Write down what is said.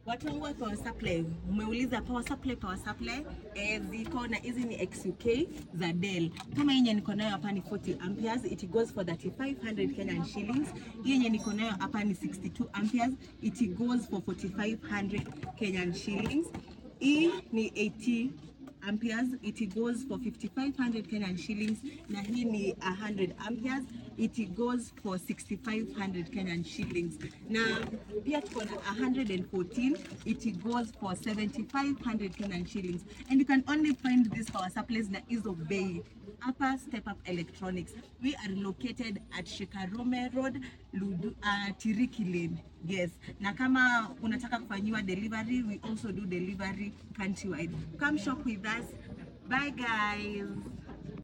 Watu wangu wa power supply, umeuliza power supply ziko na hizi ni XUK za Dell. Kama yenye niko nayo hapa ni 40 amperes, it goes for 3500 Kenyan shillings. Hii yenye niko nayo hapa ni 62 amperes, it goes for 4500 Kenyan shillings. Hii ni 80 amperes, it goes for 5500 Kenyan shillings. Na hii ni 100 amperes, it goes for 6500 Kenyan shillings. Na pia tuko na 114, it goes for 7500 Kenyan shillings. And you can only find this power supplies na hizo bei hapa Step Up Electronics. We are located at Shikarome Road, Tiriki Lane. Yes. Na kama unataka kufanyiwa delivery, we also do delivery countrywide. Come shop with us. Bye guys.